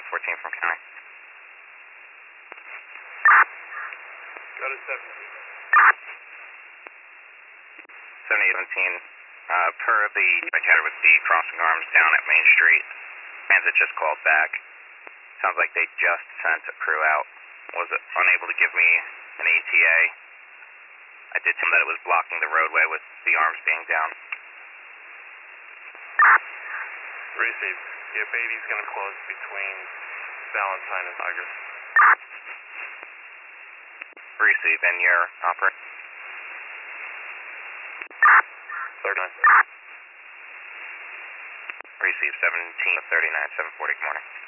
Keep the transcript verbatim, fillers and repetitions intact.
fourteen from county. Go to seventy. seventy seventeen, uh, per the, I chatted with the crossing arms down at Main Street. Transit just called back. Sounds like they just sent a crew out. Was unable to give me an A T A. I did tell them that it was blocking the roadway with the arms being down. Receive. Your baby's going to close between Valentine and Tigers. Receive, and your operator. thirty-nine. Receive seventeen thirty-nine, seven forty, good morning.